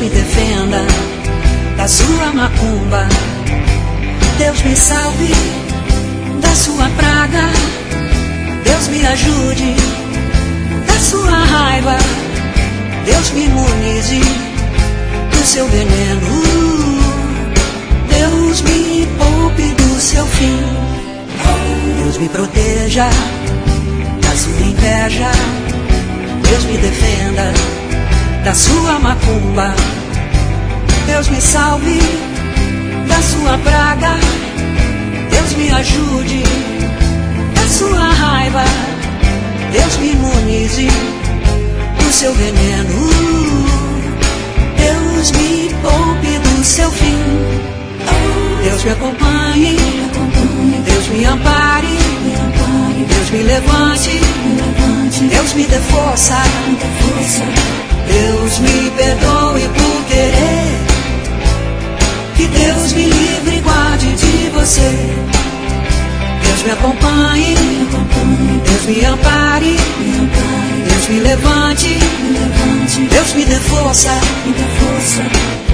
me defenda da sua macumba. Deus me salve da sua praga. Deus me ajude da sua raiva. Deus me imunize do seu veneno. Deus me poupe do seu fim. Deus me proteja da sua inveja. Deus me defenda da sua macumba. Deus me salve da sua praga. Deus me ajude da sua raiva. Deus me imunize do seu veneno. Deus me poupe do seu fim. Deus me acompanhe. Deus me ampare. Deus me levante. Deus me dê força. Deus me perdoe por querer. Que Deus me livre e guarde de você. Deus me acompanhe. Deus me ampare. Deus me levante. Deus me dê força.